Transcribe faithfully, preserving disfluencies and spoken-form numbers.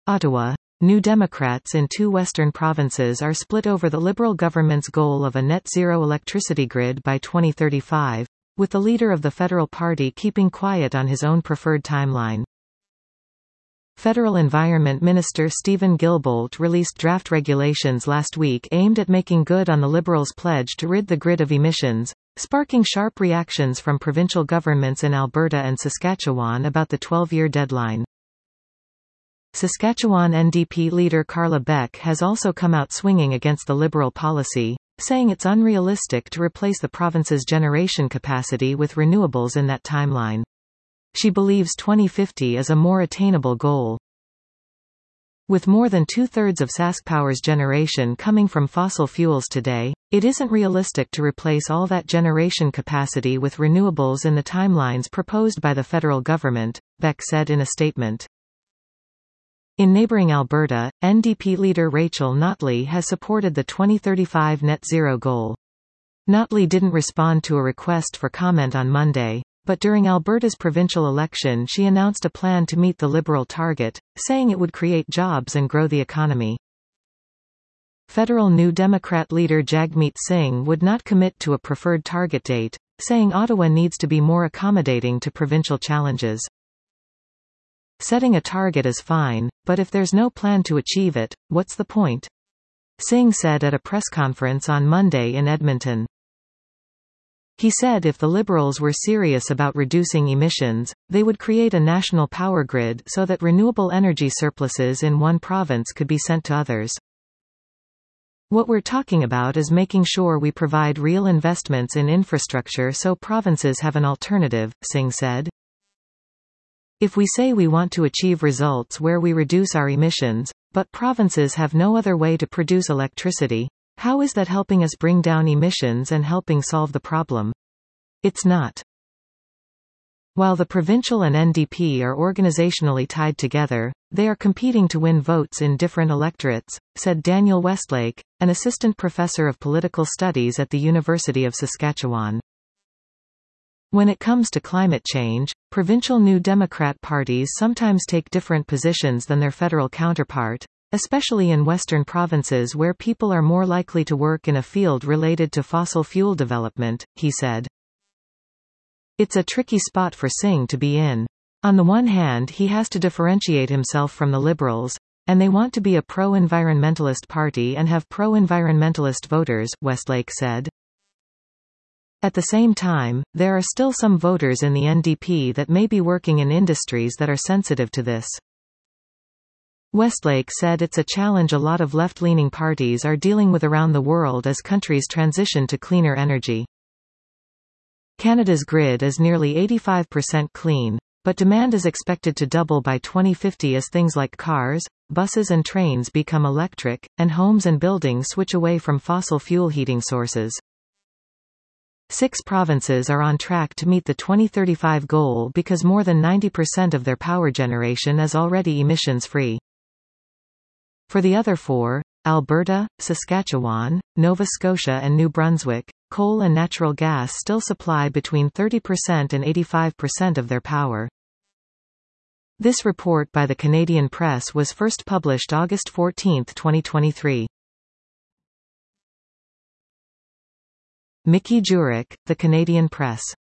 Ottawa. New Democrats in two western provinces are split over the Liberal government's goal of a net-zero electricity grid by twenty thirty-five, with the leader of the federal party keeping quiet on his own preferred timeline. Federal Environment Minister Stephen Guilbeault released draft regulations last week aimed at making good on the Liberals' pledge to rid the grid of emissions, sparking sharp reactions from provincial governments in Alberta and Saskatchewan about the twelve-year deadline. Saskatchewan N D P leader Carla Beck has also come out swinging against the Liberal policy, saying it's unrealistic to replace the province's generation capacity with renewables in that timeline. She believes twenty fifty is a more attainable goal. With more than two-thirds of SaskPower's generation coming from fossil fuels today, it isn't realistic to replace all that generation capacity with renewables in the timelines proposed by the federal government, Beck said in a statement. In neighbouring Alberta, N D P leader Rachel Notley has supported the twenty thirty-five net zero goal. Notley didn't respond to a request for comment on Monday, but during Alberta's provincial election she announced a plan to meet the Liberal target, saying it would create jobs and grow the economy. Federal New Democrat leader Jagmeet Singh would not commit to a preferred target date, saying Ottawa needs to be more accommodating to provincial challenges. Setting a target is fine, but if there's no plan to achieve it, what's the point? Singh said at a press conference on Monday in Edmonton. He said if the Liberals were serious about reducing emissions, they would create a national power grid so that renewable energy surpluses in one province could be sent to others. What we're talking about is making sure we provide real investments in infrastructure so provinces have an alternative, Singh said. If we say we want to achieve results where we reduce our emissions, but provinces have no other way to produce electricity, how is that helping us bring down emissions and helping solve the problem? It's not. While the provincial and N D P are organizationally tied together, they are competing to win votes in different electorates, said Daniel Westlake, an assistant professor of political studies at the University of Saskatchewan. When it comes to climate change, provincial New Democrat parties sometimes take different positions than their federal counterpart, especially in western provinces where people are more likely to work in a field related to fossil fuel development, he said. It's a tricky spot for Singh to be in. On the one hand he has to differentiate himself from the Liberals, and they want to be a pro-environmentalist party and have pro-environmentalist voters, Westlake said. At the same time, there are still some voters in the N D P that may be working in industries that are sensitive to this. Westlake said it's a challenge a lot of left-leaning parties are dealing with around the world as countries transition to cleaner energy. Canada's grid is nearly eighty-five percent clean, but demand is expected to double by twenty fifty as things like cars, buses and trains become electric, and homes and buildings switch away from fossil fuel heating sources. Six provinces are on track to meet the twenty thirty-five goal because more than ninety percent of their power generation is already emissions-free. For the other four, Alberta, Saskatchewan, Nova Scotia and New Brunswick, coal and natural gas still supply between thirty percent and eighty-five percent of their power. This report by the Canadian Press was first published August fourteenth, twenty twenty-three. Mickey Jurek, The Canadian Press.